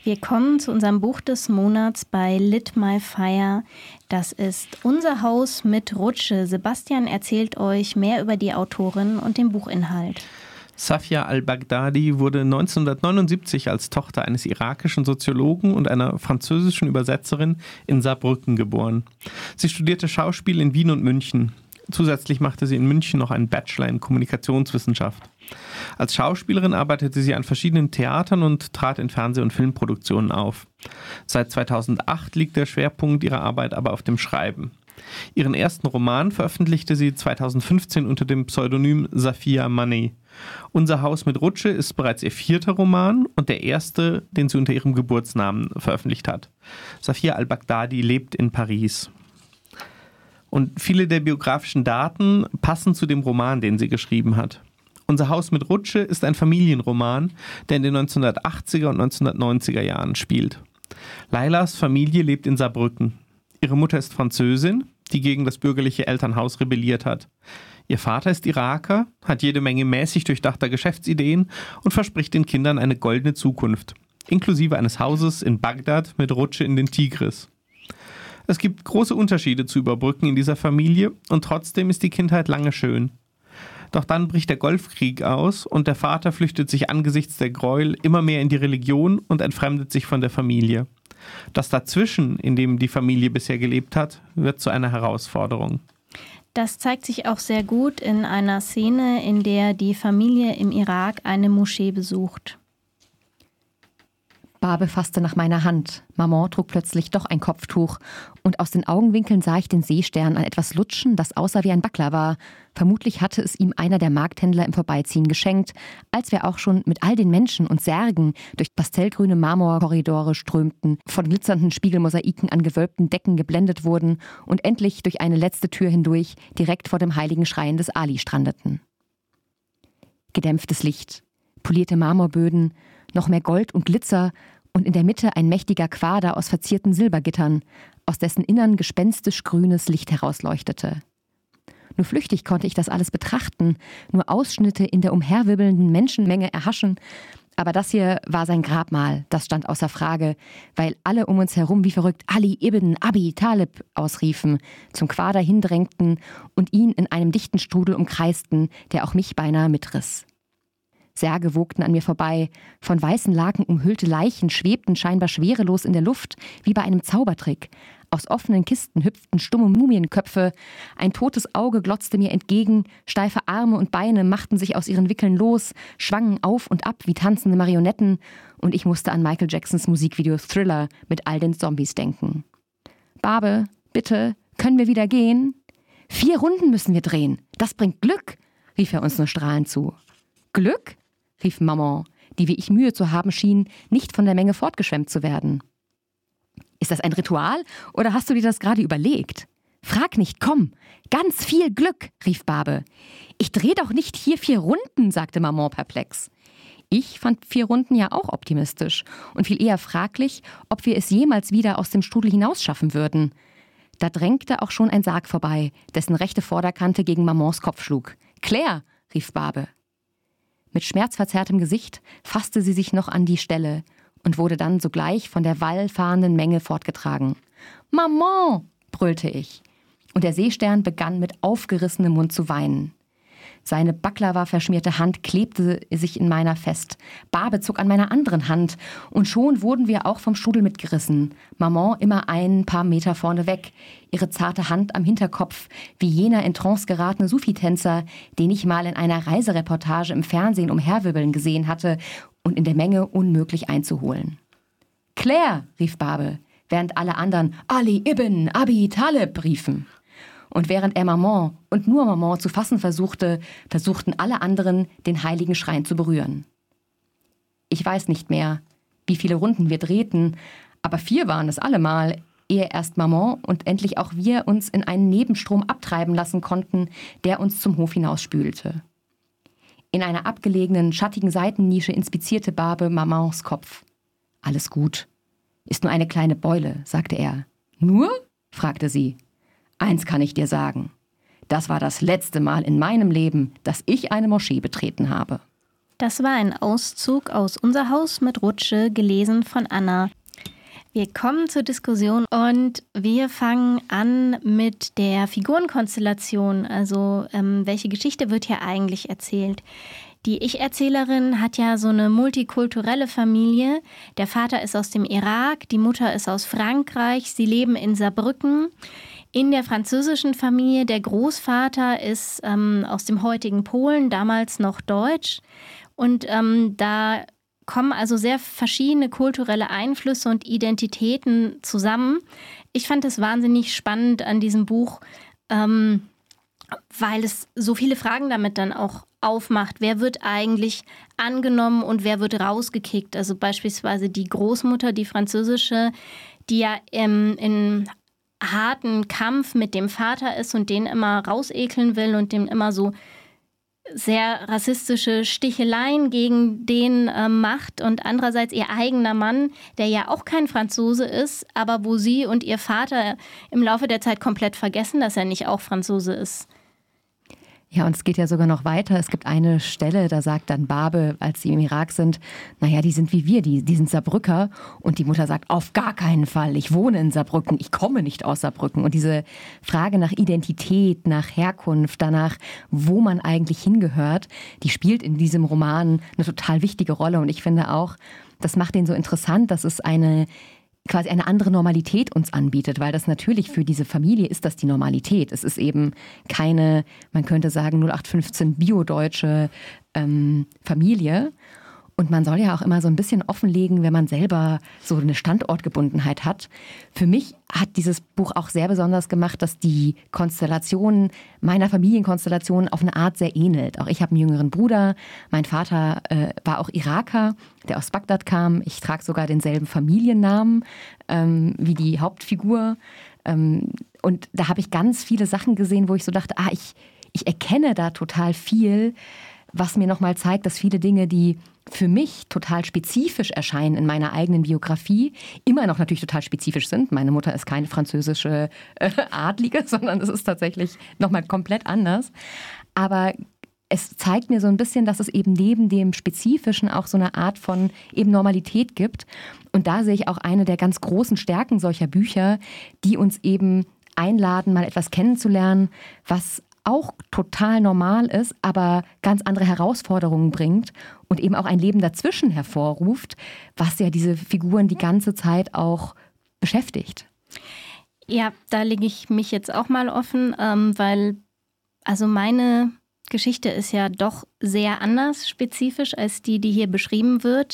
Wir kommen zu unserem Buch des Monats bei Lit My Fire. Das ist Unser Haus mit Rutsche. Sebastian erzählt euch mehr über die Autorin und den Buchinhalt. Safia al-Baghdadi wurde 1979 als Tochter eines irakischen Soziologen und einer französischen Übersetzerin in Saarbrücken geboren. Sie studierte Schauspiel in Wien und München. Zusätzlich machte sie in München noch einen Bachelor in Kommunikationswissenschaft. Als Schauspielerin arbeitete sie an verschiedenen Theatern und trat in Fernseh- und Filmproduktionen auf. Seit 2008 liegt der Schwerpunkt ihrer Arbeit aber auf dem Schreiben. Ihren ersten Roman veröffentlichte sie 2015 unter dem Pseudonym Safia Maneh. Unser Haus mit Rutsche ist bereits ihr 4. Roman und der erste, den sie unter ihrem Geburtsnamen veröffentlicht hat. Safia al-Baghdadi lebt in Paris. Und viele der biografischen Daten passen zu dem Roman, den sie geschrieben hat. Unser Haus mit Rutsche ist ein Familienroman, der in den 1980er und 1990er Jahren spielt. Lailas Familie lebt in Saarbrücken. Ihre Mutter ist Französin, die gegen das bürgerliche Elternhaus rebelliert hat. Ihr Vater ist Iraker, hat jede Menge mäßig durchdachter Geschäftsideen und verspricht den Kindern eine goldene Zukunft, inklusive eines Hauses in Bagdad mit Rutsche in den Tigris. Es gibt große Unterschiede zu überbrücken in dieser Familie und trotzdem ist die Kindheit lange schön. Doch dann bricht der Golfkrieg aus und der Vater flüchtet sich angesichts der Gräuel immer mehr in die Religion und entfremdet sich von der Familie. Das Dazwischen, in dem die Familie bisher gelebt hat, wird zu einer Herausforderung. Das zeigt sich auch sehr gut in einer Szene, in der die Familie im Irak eine Moschee besucht. Barbe fasste nach meiner Hand. Maman trug plötzlich doch ein Kopftuch. Und aus den Augenwinkeln sah ich den Seestern an etwas lutschen, das aussah wie ein Baklava. Vermutlich hatte es ihm einer der Markthändler im Vorbeiziehen geschenkt, als wir auch schon mit all den Menschen und Särgen durch pastellgrüne Marmorkorridore strömten, von glitzernden Spiegelmosaiken an gewölbten Decken geblendet wurden und endlich durch eine letzte Tür hindurch direkt vor dem heiligen Schrein des Ali strandeten. Gedämpftes Licht, polierte Marmorböden, noch mehr Gold und Glitzer und in der Mitte ein mächtiger Quader aus verzierten Silbergittern, aus dessen Innern gespenstisch grünes Licht herausleuchtete. Nur flüchtig konnte ich das alles betrachten, nur Ausschnitte in der umherwirbelnden Menschenmenge erhaschen, aber das hier war sein Grabmal, das stand außer Frage, weil alle um uns herum wie verrückt Ali ibn Abi Talib ausriefen, zum Quader hindrängten und ihn in einem dichten Strudel umkreisten, der auch mich beinahe mitriss. Särge wogten an mir vorbei, von weißen Laken umhüllte Leichen schwebten scheinbar schwerelos in der Luft, wie bei einem Zaubertrick. Aus offenen Kisten hüpften stumme Mumienköpfe, ein totes Auge glotzte mir entgegen, steife Arme und Beine machten sich aus ihren Wickeln los, schwangen auf und ab wie tanzende Marionetten, und ich musste an Michael Jacksons Musikvideo Thriller mit all den Zombies denken. »Barbe, bitte, können wir wieder gehen?« »4 Runden müssen wir drehen, das bringt Glück«, rief er uns nur strahlend zu. »Glück?«, rief Maman, die wie ich Mühe zu haben schien, nicht von der Menge fortgeschwemmt zu werden. »Ist das ein Ritual oder hast du dir das gerade überlegt?« »Frag nicht, komm, ganz viel Glück«, rief Barbe. »Ich dreh doch nicht hier 4 Runden«, sagte Maman perplex. Ich fand 4 Runden ja auch optimistisch und viel eher fraglich, ob wir es jemals wieder aus dem Strudel hinausschaffen würden. Da drängte auch schon ein Sarg vorbei, dessen rechte Vorderkante gegen Mamans Kopf schlug. »Claire«, rief Barbe. Mit schmerzverzerrtem Gesicht fasste sie sich noch an die Stelle und wurde dann sogleich von der wallfahrenden Menge fortgetragen. »Maman«, brüllte ich. Und der Seestern begann mit aufgerissenem Mund zu weinen. Seine Baklava-verschmierte Hand klebte sich in meiner fest. Barbe zog an meiner anderen Hand und schon wurden wir auch vom Strudel mitgerissen. Maman immer ein paar Meter vorne weg, ihre zarte Hand am Hinterkopf, wie jener in Trance geratene Sufi-Tänzer, den ich mal in einer Reisereportage im Fernsehen umherwirbeln gesehen hatte und in der Menge unmöglich einzuholen. »Claire«, rief Barbe, während alle anderen »Ali ibn Abi Talib« riefen. Und während er Maman und nur Maman zu fassen versuchten alle anderen, den heiligen Schrein zu berühren. Ich weiß nicht mehr, wie viele Runden wir drehten, aber 4 waren es allemal, ehe erst Maman und endlich auch wir uns in einen Nebenstrom abtreiben lassen konnten, der uns zum Hof hinausspülte. In einer abgelegenen, schattigen Seitennische inspizierte Barbe Mamans Kopf. »Alles gut. Ist nur eine kleine Beule«, sagte er. »Nur?«, fragte sie. »Eins kann ich dir sagen. Das war das letzte Mal in meinem Leben, dass ich eine Moschee betreten habe.« Das war ein Auszug aus Unser Haus mit Rutsche, gelesen von Anna. Wir kommen zur Diskussion und wir fangen an mit der Figurenkonstellation. Also welche Geschichte wird hier eigentlich erzählt? Die Ich-Erzählerin hat ja so eine multikulturelle Familie. Der Vater ist aus dem Irak, die Mutter ist aus Frankreich. Sie leben in Saarbrücken. In der französischen Familie, der Großvater ist aus dem heutigen Polen, damals noch deutsch. Und da kommen also sehr verschiedene kulturelle Einflüsse und Identitäten zusammen. Ich fand es wahnsinnig spannend an diesem Buch, weil es so viele Fragen damit dann auch aufmacht. Wer wird eigentlich angenommen und wer wird rausgekickt? Also beispielsweise die Großmutter, die französische, die ja in harten Kampf mit dem Vater ist und den immer rausekeln will und dem immer so sehr rassistische Sticheleien gegen den macht, und andererseits ihr eigener Mann, der ja auch kein Franzose ist, aber wo sie und ihr Vater im Laufe der Zeit komplett vergessen, dass er nicht auch Franzose ist. Ja, und es geht ja sogar noch weiter. Es gibt eine Stelle, da sagt dann Barbe, als sie im Irak sind, naja, die sind wie wir, die sind Saarbrücker. Und die Mutter sagt, auf gar keinen Fall, ich wohne in Saarbrücken, ich komme nicht aus Saarbrücken. Und diese Frage nach Identität, nach Herkunft, danach, wo man eigentlich hingehört, die spielt in diesem Roman eine total wichtige Rolle. Und ich finde auch, das macht den so interessant, dass es quasi eine andere Normalität uns anbietet, weil das natürlich für diese Familie ist das die Normalität. Es ist eben keine, man könnte sagen, 0815 biodeutsche Familie. Und man soll ja auch immer so ein bisschen offenlegen, wenn man selber so eine Standortgebundenheit hat. Für mich hat dieses Buch auch sehr besonders gemacht, dass die Konstellation meiner Familienkonstellation auf eine Art sehr ähnelt. Auch ich habe einen jüngeren Bruder. Mein Vater war auch Iraker, der aus Bagdad kam. Ich trage sogar denselben Familiennamen wie die Hauptfigur. Und da habe ich ganz viele Sachen gesehen, wo ich so dachte, ich erkenne da total viel, was mir nochmal zeigt, dass viele Dinge, die für mich total spezifisch erscheinen in meiner eigenen Biografie, immer noch natürlich total spezifisch sind. Meine Mutter ist keine französische Adlige, sondern es ist tatsächlich nochmal komplett anders. Aber es zeigt mir so ein bisschen, dass es eben neben dem Spezifischen auch so eine Art von eben Normalität gibt. Und da sehe ich auch eine der ganz großen Stärken solcher Bücher, die uns eben einladen, mal etwas kennenzulernen, was auch total normal ist, aber ganz andere Herausforderungen bringt und eben auch ein Leben dazwischen hervorruft, was ja diese Figuren die ganze Zeit auch beschäftigt. Ja, da lege ich mich jetzt auch mal offen, weil also meine Geschichte ist ja doch sehr anders spezifisch als die hier beschrieben wird.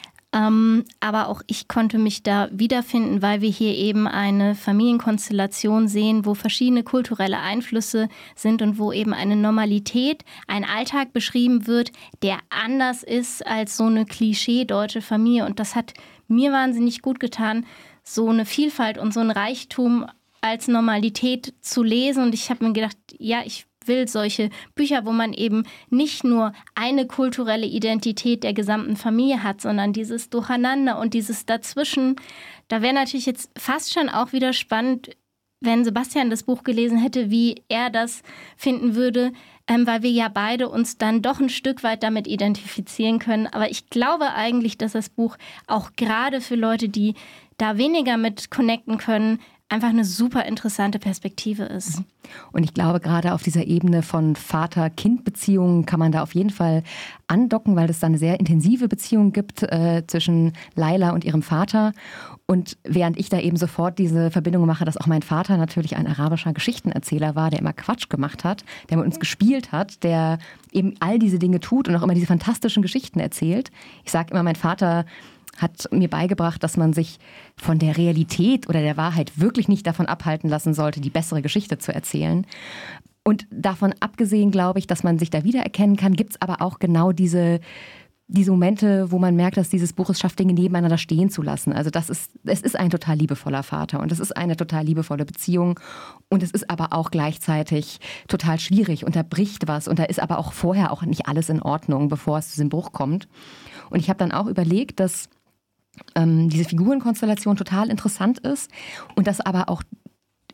Aber auch ich konnte mich da wiederfinden, weil wir hier eben eine Familienkonstellation sehen, wo verschiedene kulturelle Einflüsse sind und wo eben eine Normalität, ein Alltag beschrieben wird, der anders ist als so eine klischee-deutsche Familie. Und das hat mir wahnsinnig gut getan, so eine Vielfalt und so ein Reichtum als Normalität zu lesen. Und ich habe mir gedacht, ja, ich will solche Bücher, wo man eben nicht nur eine kulturelle Identität der gesamten Familie hat, sondern dieses Durcheinander und dieses Dazwischen. Da wäre natürlich jetzt fast schon auch wieder spannend, wenn Sebastian das Buch gelesen hätte, wie er das finden würde, weil wir ja beide uns dann doch ein Stück weit damit identifizieren können. Aber ich glaube eigentlich, dass das Buch auch gerade für Leute, die da weniger mit connecten können, einfach eine super interessante Perspektive ist. Und ich glaube, gerade auf dieser Ebene von Vater-Kind-Beziehungen kann man da auf jeden Fall andocken, weil es da eine sehr intensive Beziehung gibt zwischen Laila und ihrem Vater. Und während ich da eben sofort diese Verbindung mache, dass auch mein Vater natürlich ein arabischer Geschichtenerzähler war, der immer Quatsch gemacht hat, der mit uns gespielt hat, der eben all diese Dinge tut und auch immer diese fantastischen Geschichten erzählt. Ich sage immer, mein Vater hat mir beigebracht, dass man sich von der Realität oder der Wahrheit wirklich nicht davon abhalten lassen sollte, die bessere Geschichte zu erzählen. Und davon abgesehen glaube ich, dass man sich da wiedererkennen kann, gibt es aber auch genau diese Momente, wo man merkt, dass dieses Buch es schafft, Dinge nebeneinander stehen zu lassen. Also es ist ein total liebevoller Vater und es ist eine total liebevolle Beziehung und es ist aber auch gleichzeitig total schwierig und da bricht was und da ist aber auch vorher auch nicht alles in Ordnung, bevor es zu diesem Bruch kommt. Und ich habe dann auch überlegt, dass diese Figurenkonstellation total interessant ist und dass aber auch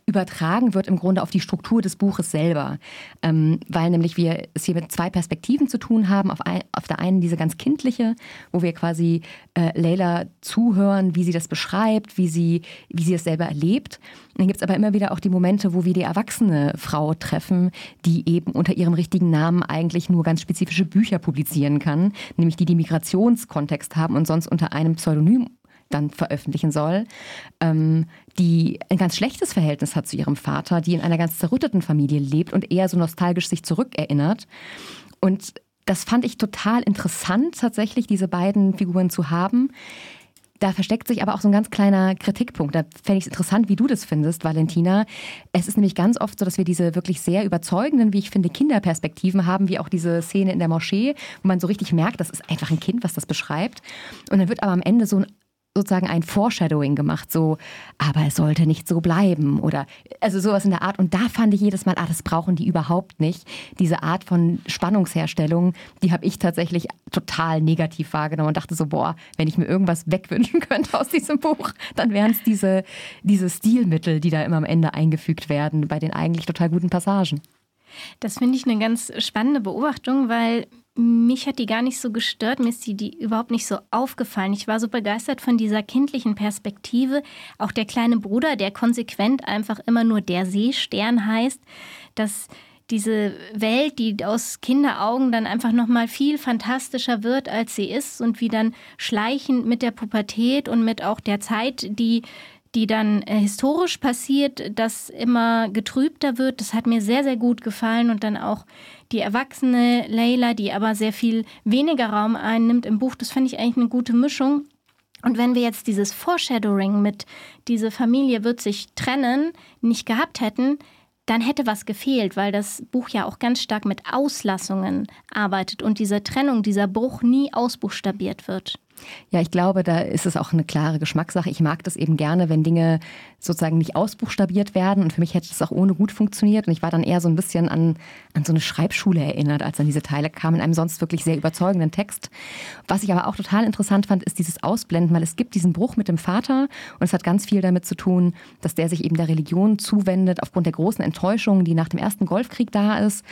übertragen wird im Grunde auf die Struktur des Buches selber. Weil nämlich wir es hier mit zwei Perspektiven zu tun haben. Auf der einen diese ganz kindliche, wo wir quasi Leila zuhören, wie sie das beschreibt, wie sie es selber erlebt. Und dann gibt es aber immer wieder auch die Momente, wo wir die erwachsene Frau treffen, die eben unter ihrem richtigen Namen eigentlich nur ganz spezifische Bücher publizieren kann, nämlich die Migrationskontext haben und sonst unter einem Pseudonym dann veröffentlichen soll, die ein ganz schlechtes Verhältnis hat zu ihrem Vater, die in einer ganz zerrütteten Familie lebt und eher so nostalgisch sich zurückerinnert. Und das fand ich total interessant, tatsächlich diese beiden Figuren zu haben. Da versteckt sich aber auch so ein ganz kleiner Kritikpunkt. Da fände ich es interessant, wie du das findest, Valentina. Es ist nämlich ganz oft so, dass wir diese wirklich sehr überzeugenden, wie ich finde, Kinderperspektiven haben, wie auch diese Szene in der Moschee, wo man so richtig merkt, das ist einfach ein Kind, was das beschreibt. Und dann wird aber am Ende sozusagen ein Foreshadowing gemacht, so, aber es sollte nicht so bleiben oder also sowas in der Art. Und da fand ich jedes Mal, das brauchen die überhaupt nicht. Diese Art von Spannungsherstellung, die habe ich tatsächlich total negativ wahrgenommen und dachte so, wenn ich mir irgendwas wegwünschen könnte aus diesem Buch, dann wären es diese Stilmittel, die da immer am Ende eingefügt werden bei den eigentlich total guten Passagen. Das finde ich eine ganz spannende Beobachtung, weil mich hat die gar nicht so gestört, mir ist die überhaupt nicht so aufgefallen. Ich war so begeistert von dieser kindlichen Perspektive. Auch der kleine Bruder, der konsequent einfach immer nur der Seestern heißt, dass diese Welt, die aus Kinderaugen dann einfach nochmal viel fantastischer wird, als sie ist und wie dann schleichend mit der Pubertät und mit auch der Zeit, die dann historisch passiert, das immer getrübter wird. Das hat mir sehr, sehr gut gefallen. Und dann auch die erwachsene Leila, die aber sehr viel weniger Raum einnimmt im Buch. Das fand ich eigentlich eine gute Mischung. Und wenn wir jetzt dieses Foreshadowing mit diese Familie wird sich trennen nicht gehabt hätten, dann hätte was gefehlt, weil das Buch ja auch ganz stark mit Auslassungen arbeitet und diese Trennung, dieser Bruch nie ausbuchstabiert wird. Ja, ich glaube, da ist es auch eine klare Geschmackssache. Ich mag das eben gerne, wenn Dinge sozusagen nicht ausbuchstabiert werden. Und für mich hätte es auch ohne gut funktioniert. Und ich war dann eher so ein bisschen an so eine Schreibschule erinnert, als dann diese Teile kamen in einem sonst wirklich sehr überzeugenden Text. Was ich aber auch total interessant fand, ist dieses Ausblenden, weil es gibt diesen Bruch mit dem Vater. Und es hat ganz viel damit zu tun, dass der sich eben der Religion zuwendet, aufgrund der großen Enttäuschung, die nach dem ersten Golfkrieg da ist.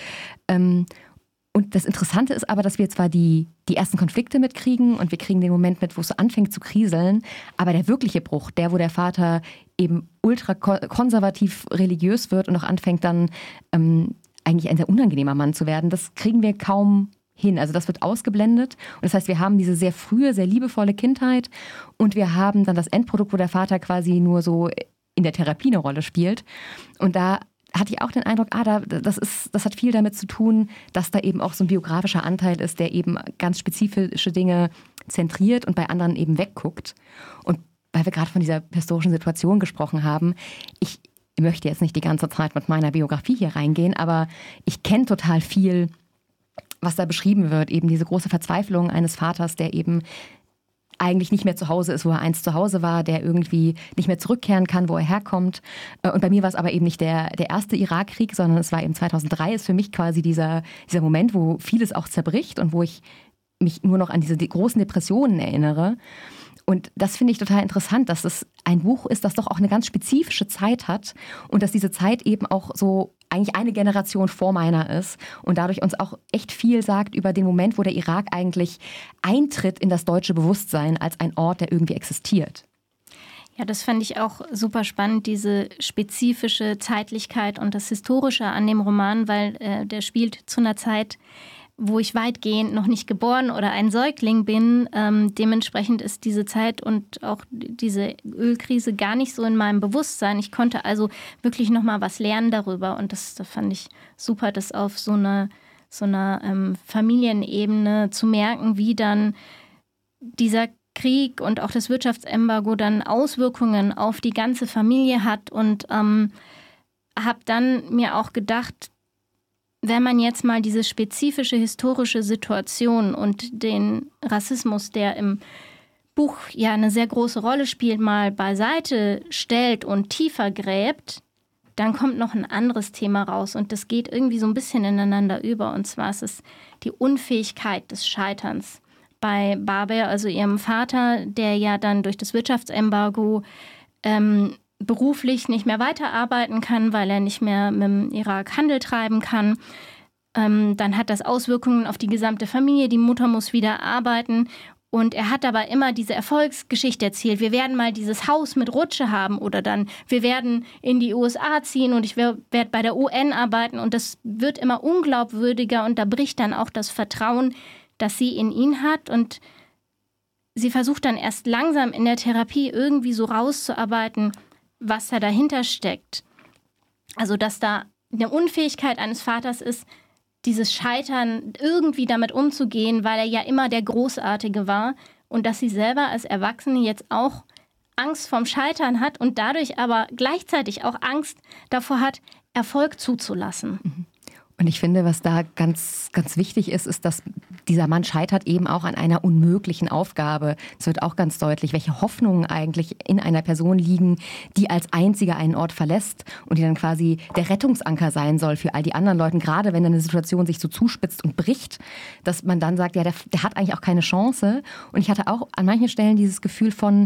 Und das Interessante ist aber, dass wir zwar die ersten Konflikte mitkriegen und wir kriegen den Moment mit, wo es so anfängt zu kriseln, aber der wirkliche Bruch, wo der Vater eben ultra konservativ religiös wird und auch anfängt dann eigentlich ein sehr unangenehmer Mann zu werden, das kriegen wir kaum hin. Also das wird ausgeblendet. Und das heißt, wir haben diese sehr frühe, sehr liebevolle Kindheit und wir haben dann das Endprodukt, wo der Vater quasi nur so in der Therapie eine Rolle spielt. Und da hatte ich auch den Eindruck, das hat viel damit zu tun, dass da eben auch so ein biografischer Anteil ist, der eben ganz spezifische Dinge zentriert und bei anderen eben wegguckt. Und weil wir gerade von dieser historischen Situation gesprochen haben, ich möchte jetzt nicht die ganze Zeit mit meiner Biografie hier reingehen, aber ich kenne total viel, was da beschrieben wird. Eben diese große Verzweiflung eines Vaters, der eben eigentlich nicht mehr zu Hause ist, wo er einst zu Hause war, der irgendwie nicht mehr zurückkehren kann, wo er herkommt. Und bei mir war es aber eben nicht der erste Irakkrieg, sondern es war eben 2003, ist für mich quasi dieser Moment, wo vieles auch zerbricht und wo ich mich nur noch an diese großen Depressionen erinnere. Und das finde ich total interessant, dass es ein Buch ist, das doch auch eine ganz spezifische Zeit hat und dass diese Zeit eben auch so eigentlich eine Generation vor meiner ist und dadurch uns auch echt viel sagt über den Moment, wo der Irak eigentlich eintritt in das deutsche Bewusstsein als ein Ort, der irgendwie existiert. Ja, das fand ich auch super spannend, diese spezifische Zeitlichkeit und das Historische an dem Roman, weil der spielt zu einer Zeit, wo ich weitgehend noch nicht geboren oder ein Säugling bin. Dementsprechend ist diese Zeit und auch diese Ölkrise gar nicht so in meinem Bewusstsein. Ich konnte also wirklich noch mal was lernen darüber und das fand ich super, das auf so einer Familienebene zu merken, wie dann dieser Krieg und auch das Wirtschaftsembargo dann Auswirkungen auf die ganze Familie hat und habe dann mir auch gedacht, wenn man jetzt mal diese spezifische historische Situation und den Rassismus, der im Buch ja eine sehr große Rolle spielt, mal beiseite stellt und tiefer gräbt, dann kommt noch ein anderes Thema raus und das geht irgendwie so ein bisschen ineinander über. Und zwar ist es die Unfähigkeit des Scheiterns bei Baber, also ihrem Vater, der ja dann durch das Wirtschaftsembargo beruflich nicht mehr weiterarbeiten kann, weil er nicht mehr mit dem Irak Handel treiben kann. Dann hat das Auswirkungen auf die gesamte Familie. Die Mutter muss wieder arbeiten. Und er hat aber immer diese Erfolgsgeschichte erzählt. Wir werden mal dieses Haus mit Rutsche haben oder dann wir werden in die USA ziehen und ich werde bei der UN arbeiten. Und das wird immer unglaubwürdiger und da bricht dann auch das Vertrauen, das sie in ihn hat. Und sie versucht dann erst langsam in der Therapie irgendwie so rauszuarbeiten, was da dahinter steckt. Also dass da eine Unfähigkeit eines Vaters ist, dieses Scheitern irgendwie damit umzugehen, weil er ja immer der Großartige war und dass sie selber als Erwachsene jetzt auch Angst vorm Scheitern hat und dadurch aber gleichzeitig auch Angst davor hat, Erfolg zuzulassen. Und ich finde, was da ganz, ganz wichtig ist, ist, dass dieser Mann scheitert eben auch an einer unmöglichen Aufgabe. Es wird auch ganz deutlich, welche Hoffnungen eigentlich in einer Person liegen, die als einzige einen Ort verlässt und die dann quasi der Rettungsanker sein soll für all die anderen Leute. Gerade wenn eine Situation sich so zuspitzt und bricht, dass man dann sagt, ja, der hat eigentlich auch keine Chance. Und ich hatte auch an manchen Stellen dieses Gefühl von,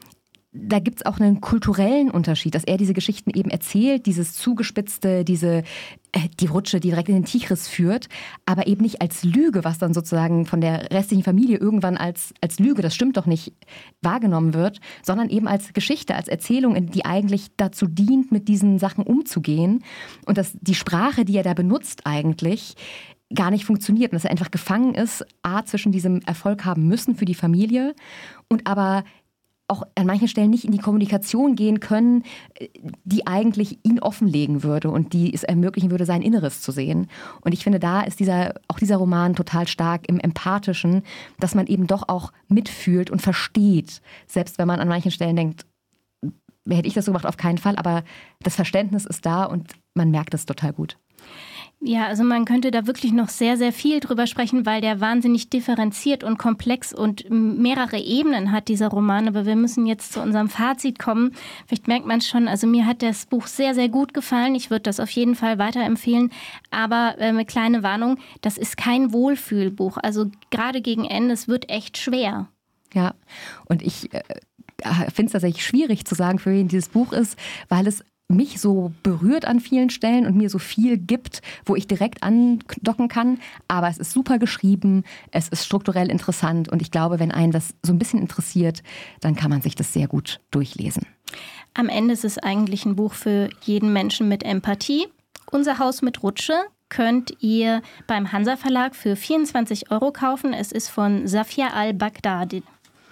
da gibt es auch einen kulturellen Unterschied, dass er diese Geschichten eben erzählt, dieses Zugespitzte, die Rutsche, die direkt in den Tigris führt, aber eben nicht als Lüge, was dann sozusagen von der restlichen Familie irgendwann als Lüge, das stimmt doch nicht, wahrgenommen wird, sondern eben als Geschichte, als Erzählung, die eigentlich dazu dient, mit diesen Sachen umzugehen. Und dass die Sprache, die er da benutzt eigentlich, gar nicht funktioniert und dass er einfach gefangen ist, zwischen diesem Erfolg haben müssen für die Familie und aber auch an manchen Stellen nicht in die Kommunikation gehen können, die eigentlich ihn offenlegen würde und die es ermöglichen würde, sein Inneres zu sehen. Und ich finde, da ist dieser Roman total stark im Empathischen, dass man eben doch auch mitfühlt und versteht, selbst wenn man an manchen Stellen denkt, hätte ich das so gemacht, auf keinen Fall, aber das Verständnis ist da und man merkt es total gut. Ja, also man könnte da wirklich noch sehr, sehr viel drüber sprechen, weil der wahnsinnig differenziert und komplex und mehrere Ebenen hat, dieser Roman. Aber wir müssen jetzt zu unserem Fazit kommen. Vielleicht merkt man es schon, also mir hat das Buch sehr, sehr gut gefallen. Ich würde das auf jeden Fall weiterempfehlen. Aber eine kleine Warnung, das ist kein Wohlfühlbuch. Also gerade gegen Ende, es wird echt schwer. Ja, und ich finde es tatsächlich schwierig zu sagen, für wen dieses Buch ist, weil es mich so berührt an vielen Stellen und mir so viel gibt, wo ich direkt andocken kann. Aber es ist super geschrieben, es ist strukturell interessant und ich glaube, wenn einen das so ein bisschen interessiert, dann kann man sich das sehr gut durchlesen. Am Ende ist es eigentlich ein Buch für jeden Menschen mit Empathie. Unser Haus mit Rutsche könnt ihr beim Hansa Verlag für 24 € kaufen. Es ist von Safia al-Baghdadi.